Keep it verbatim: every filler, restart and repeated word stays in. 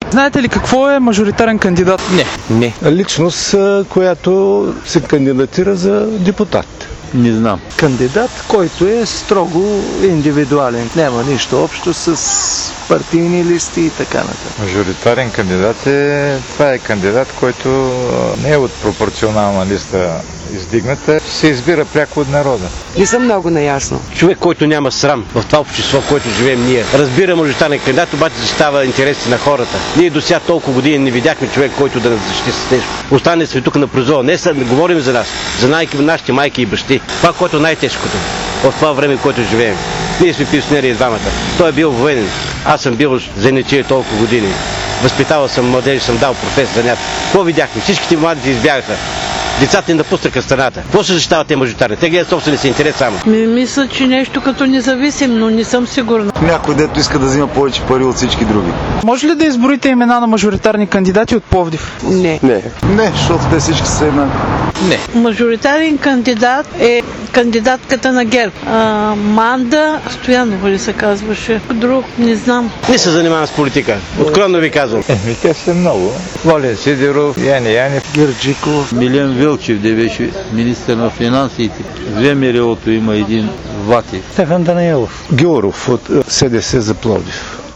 Знаете ли какво е мажоритарен кандидат? Не. Не. Личност, която се кандидатира за депутат. Не знам. Кандидат, който е строго индивидуален. Няма нищо общо с партийни листи и така нататък. Мажоритарен кандидат е, това е кандидат, който не е от пропорционална листа издигната, се избира пряко от народа. Не съм много наясно. Човек, който няма срам в това общество, в което живеем ние. Разбира мажоритарен кандидат, обаче защитава интересите на хората. Ние до сега толкова години не видяхме човек, който да не защити с нещо. Остане сме тук на произвола. Не, не говорим за нас, за най- нашите майки и бащи. Това, което е най-тежкото в това време, в което живеем. Ние сме пенсионери двамата. Той е бил военен. Аз съм бил зенечие толкова години. Възпитавал съм младежи, съм дал професор занят. Какво видяхме? Всичките младите избягаха. Децата ни напуснаха страната. Какво се защитават те мажоритарни? Те гледат собствения си интерес само. Ми, мисля, че нещо като независим, но не съм сигурна. Някой, дето иска да взима повече пари от всички други. Може ли да изборите имена на мажоритарни кандидати от Пловдив? Не. Не. Не, защото те всички са една. Не. Мажоритарен кандидат е кандидатката на ГЕРБ. А, Манда Стоянова ли се казваше? Друг, не знам. Не се занимавам с политика. Откровено ви казвам. Еми, те са много. Волен Сидеров, Яни Янев, Герджиков. Милен Велчев, де беше министър на финансите. Две мерилото има един Вати. Стефан Данаилов. Георов от СДС за Пловдив.